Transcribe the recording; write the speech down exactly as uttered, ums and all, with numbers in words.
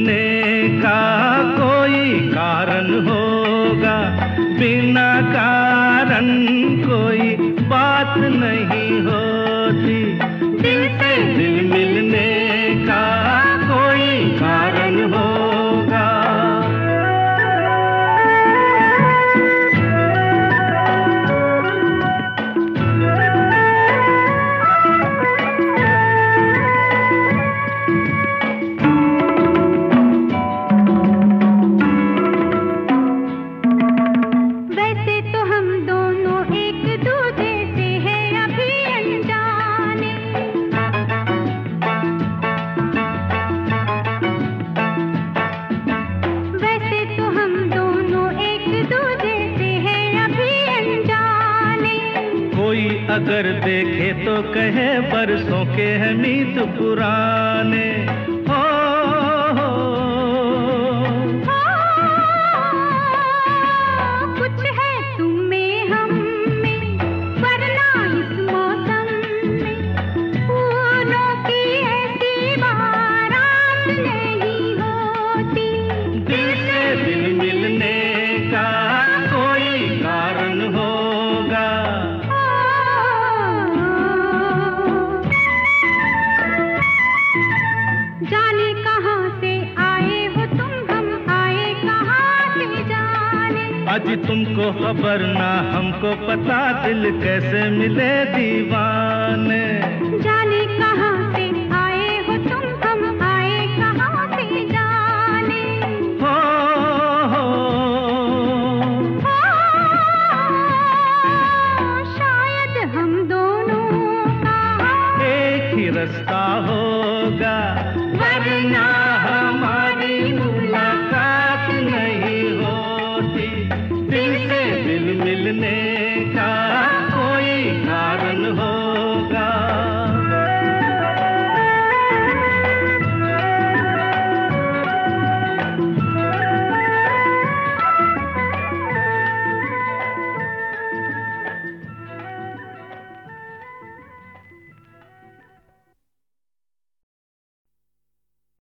मिलने का कोई कारण होगा, बिना कारण कोई बात नहीं होती। दिल से दिल मिलने का कोई कारण होगा। अगर देखे तो कहे बरसों के हैं मीत पुराने। हो, हो, हो, कुछ है तुम में हम में, वरना इस मौसम में फूलों की ऐसी बारात नहीं होती। दिल से दिल मिलने का कोई कारण होगा। जाने कहाँ से आए हो तुम, हम आए कहाँ से जाने। अजी तुमको खबर ना हमको पता, दिल कैसे मिले दीवाने।